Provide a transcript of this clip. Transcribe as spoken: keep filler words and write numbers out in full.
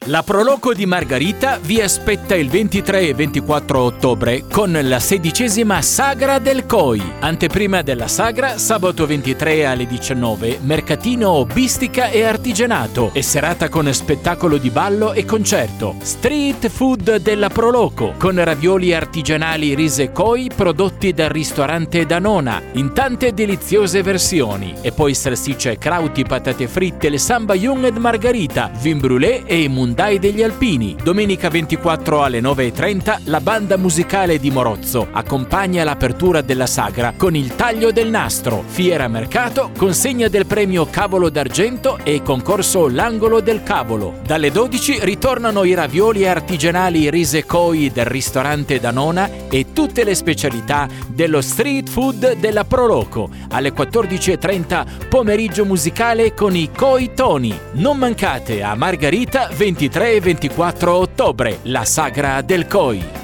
La Proloco di Margherita vi aspetta il ventitré e ventiquattro ottobre con la sedicesima Sagra del C O I. Anteprima della sagra, sabato ventitré alle diciannove, mercatino hobbistica e artigianato e serata con spettacolo di ballo e concerto. Street food della Proloco, con ravioli artigianali Rise C O I prodotti dal ristorante Danona, in tante deliziose versioni. E poi salsicce, crauti, patate fritte, le samba Jung ed Margherita, vin brûlé e i mundai degli Alpini. Domenica ventiquattro alle nove e trenta la banda musicale di Morozzo accompagna l'apertura della sagra con il taglio del nastro. Fiera mercato, consegna del premio Cavolo d'Argento e concorso L'Angolo del Cavolo. Dalle dodici ritornano i ravioli artigianali Rise C O I del ristorante Danona e tutte le specialità dello street food della Proloco. Alle quattordici e trenta pomeriggio musicale con i Coitoni. Non mancate a Margherita ventitré e ventiquattro ottobre, la sagra del C O I.